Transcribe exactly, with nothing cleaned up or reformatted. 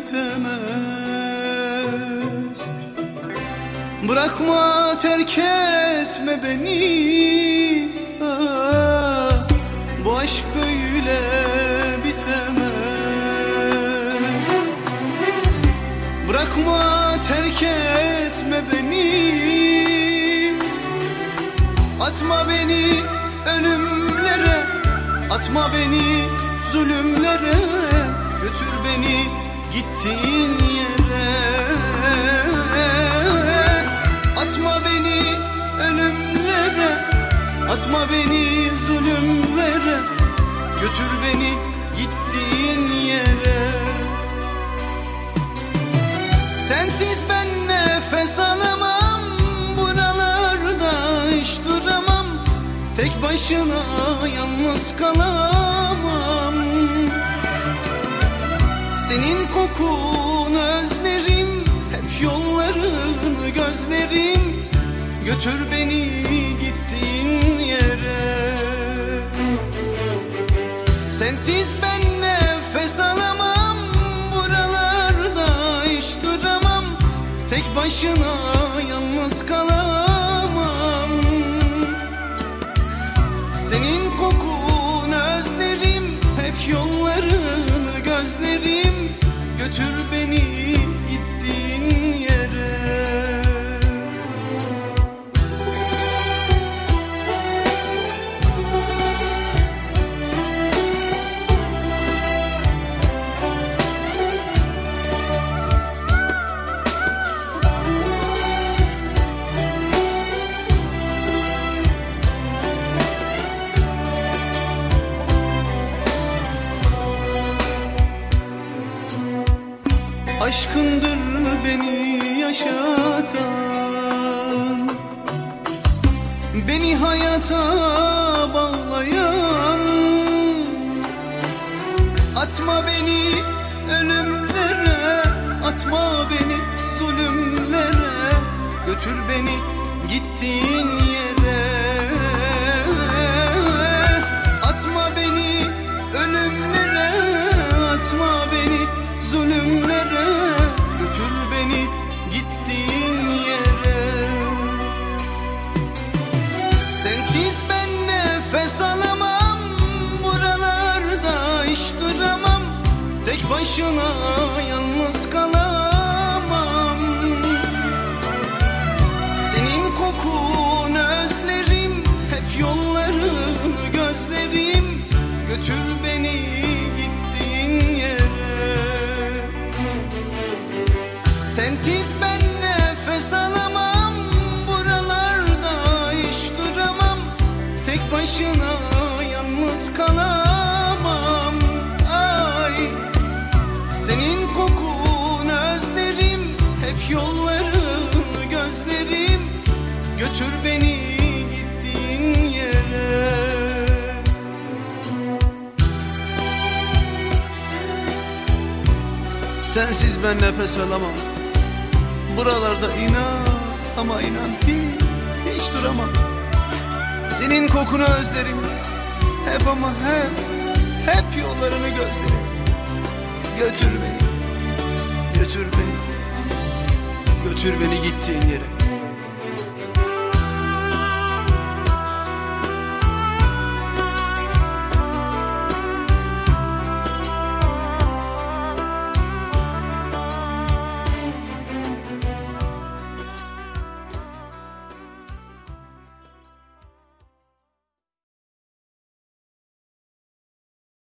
bitemez. Bırakma, terk etme beni, ah, bu aşk böyle bitemez. Bırakma, terk etme beni, atma beni ölümlere, atma beni zulümlere, götür beni gittiğin yere. Atma beni ölümlere, atma beni zulümlere, götür beni gittiğin yere. Sensiz ben nefes alamam, buralarda hiç duramam, tek başına yalnız kalamam. Senin kokunu özlerim, hep yollarını gözlerim, götür beni gittiğin yere. Sensiz ben nefes alamam, buralarda hiç duramam, tek başına yalnız kalamam. Senin kokunu özlerim, hep yollarını gözlerim, götür beni gittiğin yere. Aşkındır beni yaşatan, beni hayata bağlayan. Atma beni ölümlere, atma beni zulümlere, götür beni gittiğin yere. Atma beni ölümlere, atma beni zulümlere, götür beni gittiğin yere. Sensiz ben nefes alamam, buralarda hiç duramam, tek başına yalnız kalamam. Senin kokunu özlerim, hep yollarını gözlerim, götür beni gittiğin yere. Sensiz ben nefes alamam, buralarda hiç duramam, tek başına yalnız kalamam. Ay, senin kokunu özlerim, hep yollarını gözlerim, götür beni gittiğin yere. Sensiz ben nefes alamam, buralarda inan ama inan hiç, hiç duramam. Senin kokunu özlerim, hep ama hep, hep yollarını gözlerim, götür beni, götür beni, götür beni gittiğin yere.